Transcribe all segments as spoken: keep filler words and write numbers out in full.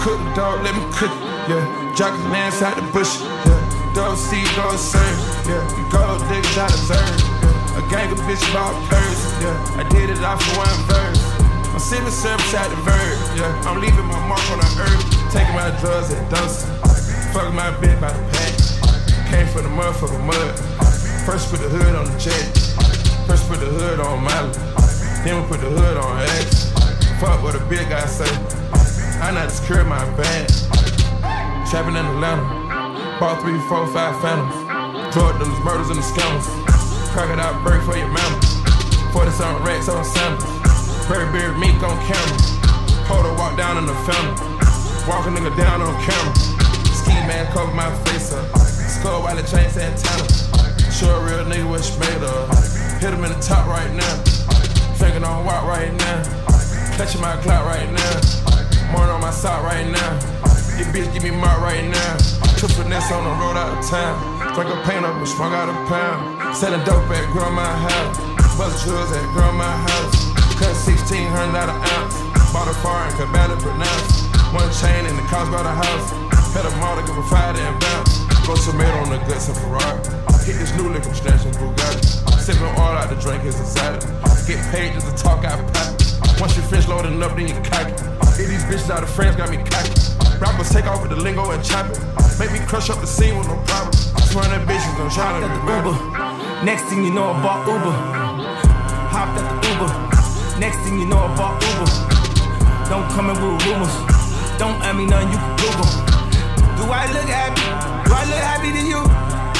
cook the dog, let me cook it, yeah. Jockey man inside the bush, yeah. Dog see, dog serve, yeah. Gold niggas I deserve, yeah. A gang of bitch bought purse, yeah. I did it off for one verse. I'm sipping service out the verb, yeah. I'm leaving my mark on the earth, taking my drugs at Dunston. Fucking my bitch by the pack, came from the motherfucking mud. First put the hood on the jet, first put the hood on Miley, then we put the hood on X. Fuck what a big guy say, I not secure my bag. Trapping in Atlanta, bought three, four, five phantoms. Drug dealers, murders, and the scandals. Crocodile break for your mama. forty-seven racks on samples. Berry beard mink on camera. Hold her walk down in the fountain. Walk a nigga down on camera. Ski man cover my face up. Skull while the chain Santana. Show a real nigga what she made of. Hit him in the top right now. Finger on walk right now. Clutching my clock right now. Morning on my sock right now. This bitch give me mark right now. Took finesse on the road out of town. Drink a paint up and smoke out a pound. Selling dope at grandma's house. Bust drugs at grandma's house. Cut sixteen hundred out an ounce. Bought a foreign, could barely pronounce. One chain and the cost by the house. Had a model, give a fire and bounce. Go tomato on the guts of Ferrari. Hit this new liquor snatching Bugatti. Sipping all out the drink is excited. Get paid just to talk out pocket. Once you finish loading up, then you cock it. Hit these bitches out of France got me cocky. Rappers take off with the lingo and chop it. Make me crush up the scene with no problem. Swear that bitch is gonna try to the Uber. Next thing you know, I bought Uber. Hopped at the Uber. Next thing you know, I bought Uber. Don't come in with rumors. Don't ask me nothing you can Google. Do I look happy? Do I look happy to you?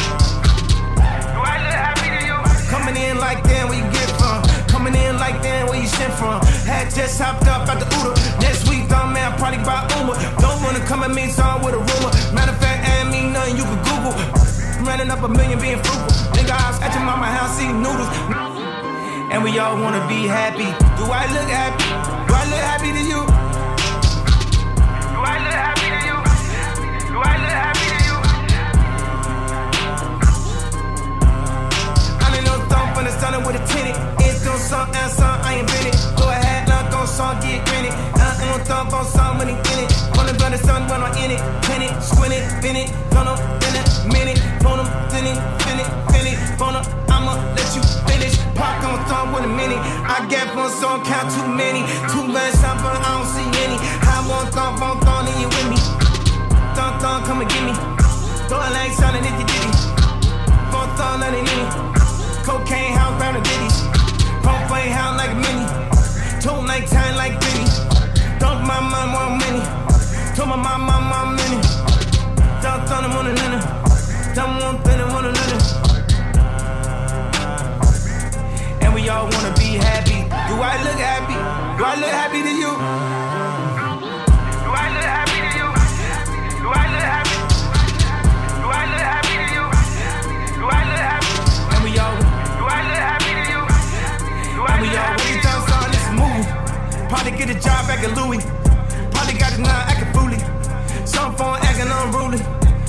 Do I look happy to you? Coming in like damn, where you get from? Coming in like damn, where you shit from? Had just hopped up out the Uber. Next week, dumb man, probably buy Uber. Don't wanna come at me, song with a rumor. Matter of fact, ain't me nothing you can Google. Running up a million, being fruitful. Nigga, I was at your mama house eating noodles. And we all wanna be happy. Do I look happy? Do I look happy to you? Do I look happy to you? Do I look happy to you? I ain't no thumb from the sun with a tinted. It's on song and song, I invented. Go ahead, look on song, get grinning. I ain't no thumb on song when he in it. Wanna burn the sun when I'm in it. Pin it, squint it, bend it, turn up, in a minute. Phone them, fin it, fin it, fin it. Phone up, I'ma let you finish. Park on thumb with a minute. I get one song, count too many. Too much time, but I don't see any. I want thumb, phone thumb, and you with me. Thumb, thumb, come and get me. Throw it like sounding if you did it. Phone thumb, let it in it. Cocaine house, round the ditties. Phone play house like a mini. Told like time like Diddy. Don't my mom want many. Told my mom, mom, mom, many. Don't thumb them on the linen. Don't want them on the linen. And we all wanna be happy. Do I look happy? Do I look happy to you? Do I look happy to you? Do I look happy? Do I look happy to you? Do I look happy? And we all, do I look happy to you? Do I look happy to you? Every time starting this movie, probably get a job back at Louis. Probably got a nine acting fully. Some phone acting unruly.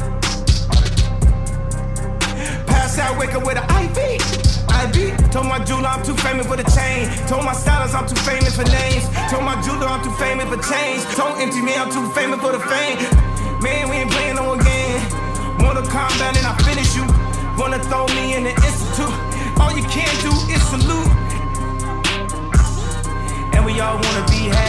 Pass out, wake up with an I V. I V. Told my jeweler I'm too famous for the chain. Told my stylist I'm too famous for names. Told my jeweler I'm too famous for change. Told M T V I'm too famous for the fame. Man, we ain't playing no one game. Wanna calm down and I finish you. Wanna throw me in the institute. All you can do is salute. And we all wanna be happy.